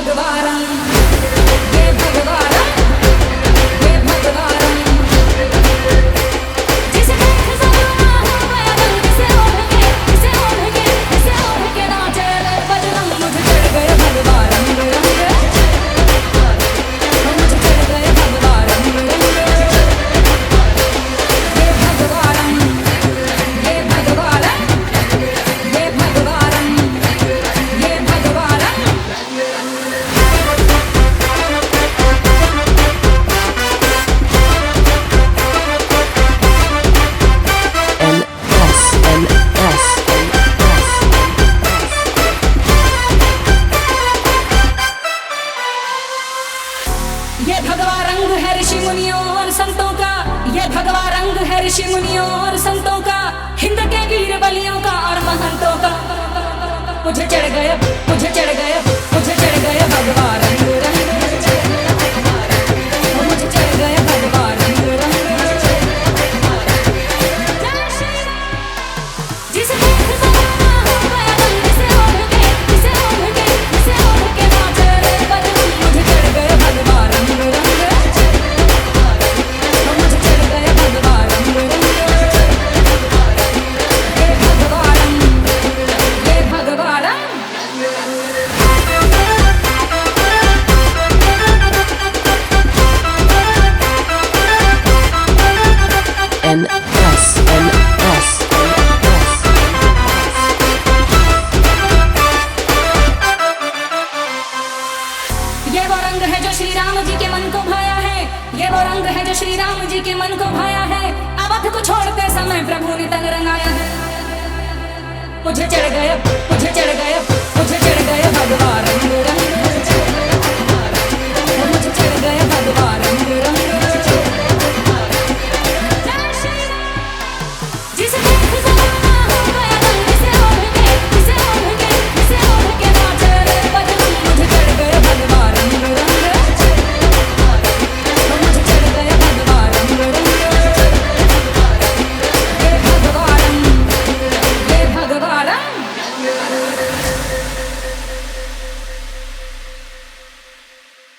भगवान ये भगवान ये भगवान जिसे देख ज़माना हो मैं रंग से ओढ़ के नाचे बजरंग मुझे चढ़ गए भगवान रंग मुझे चढ़ गए भगवान रंग ये भगवान ये भगवान ये भगवान ये भगवान ये भगवा रंग है ऋषि मुनियों और संतों का ये भगवा रंग है ऋषि मुनियों और संतों का हिंद के वीर बलियों का और महंतों का मुझे चढ़ गए मुझे चढ़ गए मुझे चढ़ गए भगवा रंग मुझे चढ़ गए भगवा रंग जिसे देख ज़माना हो मैं रंग से ओढ़ के नाचे बजरंग मुझे चढ़ गए भगवा रंग मुझे चढ़ गए भगवा रंग ये भगवान ये भगवान ये वो रंग है जो श्री राम जी के मन को भाया है ये वो रंग है जो श्री राम जी के मन को भाया है अवध को छोड़ते समय प्रभु ने तन रंगाया है मुझे चढ़ गए मुझे चढ़ गए मुझे चढ़ गए भगवा रंग